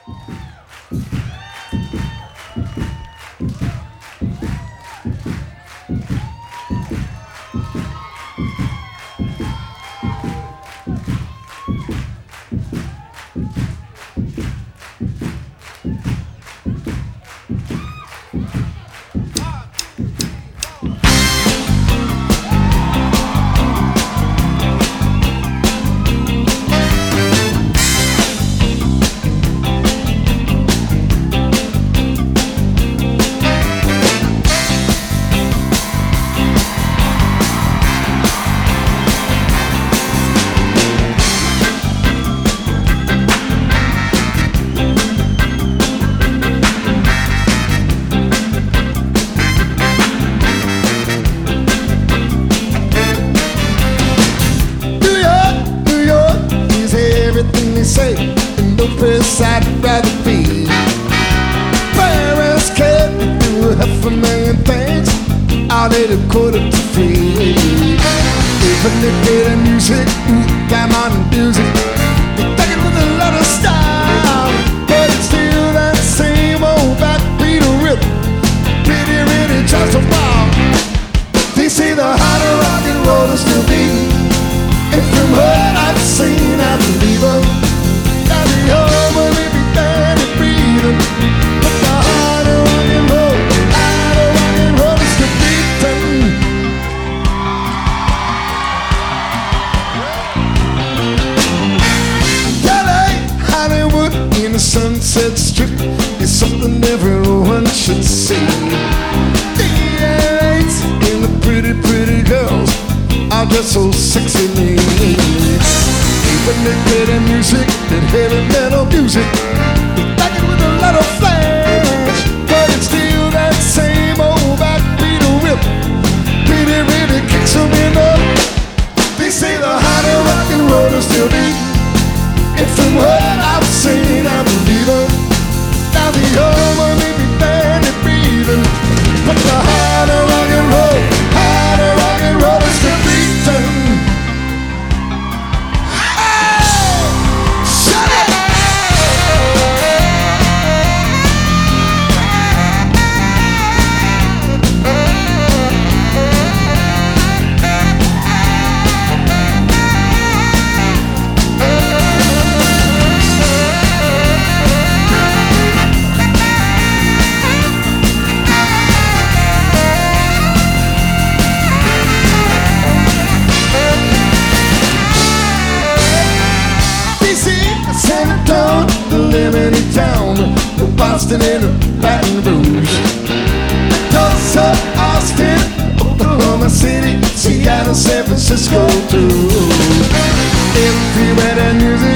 Say in no place I'd rather be. Paris can't do half a million things. I'll need a quarter to free. Even they play the music, come on music. They take it with a lot of style, but it's still that same old backbeat rhythm. Really just a wow. They say the harder rock and roll is still beating, and from what I've seen, I believe her. Sunset Strip is something everyone should see. The lights and the pretty, pretty girls are just so sexy. Even they play the music, that heavy metal music, they back it with a lot of flash, but it's still that same old backbeat rhythm. Really kicks them in the. They say the harder rock and roll is still beat. And from what I've seen, I believe her. Now the old one may be barely breathing, but the harder rock and roll is still beating. Oh, shut it! San Antonio, the Liberty Town, Boston and Baton Rouge, Tulsa, Austin, Oklahoma City, Seattle, San Francisco too. Everywhere that music